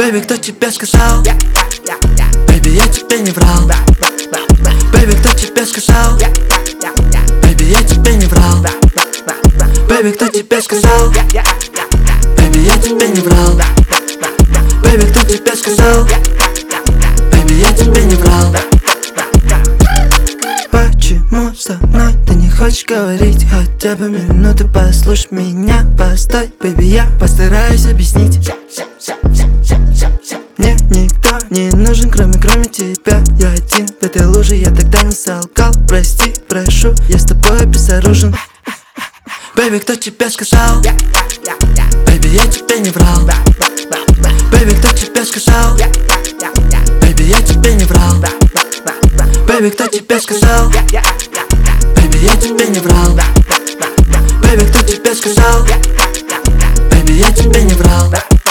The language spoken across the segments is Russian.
Бэйби, кто тебе сказал? Бэйби, я тебе не врал. Бэйби, кто тебе сказал? Бэйби, я тебе не врал. Бэйби, кто тебе сказал? Бэйби, я тебе не врал. Бэйби, кто тебе сказал? Бэйби, я тебе не врал. Почему со мной ты не хочешь говорить? Хотя бы минуту послушай меня, постой, бэйби, я постараюсь объяснить. Мне никто не нужен, кроме тебя. Я один в этой луже, я тогда не солгал. Прости, прошу, я с тобой безоружен. Бэйби, кто тебе сказал? Бэйби, я тебе не врал. Бэйби, кто тебе сказал? Бэйби, я тебе не врал. Бэйби, кто тебе сказал? Бэйби, я тебе не врал. Бэйби, кто тебе сказал? Бэйби, я тебе не врал.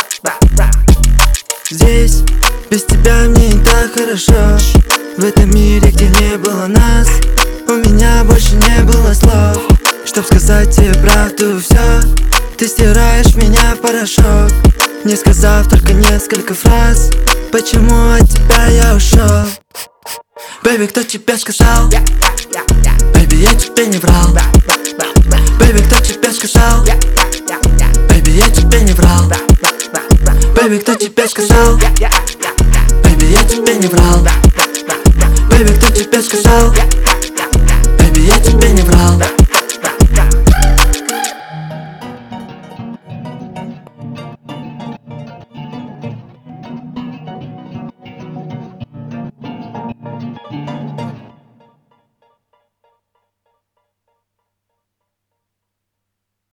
Здесь без тебя мне не так хорошо. В этом мире, где не было нас, у меня больше не было слов, чтоб сказать тебе правду все. Ты стираешь меня в порошок, не сказав только несколько фраз. Почему от тебя я ушел? Бэйби, кто тебе сказал? Бэйби, я тебе не врал. Бэйби, кто тебе сказал? Бэйби, я тебе не врал. Бэйби, кто тебе сказал? Бэйби, я тебе не врал. Бэйби, кто тебе сказал? Бэйби, я тебе не врал.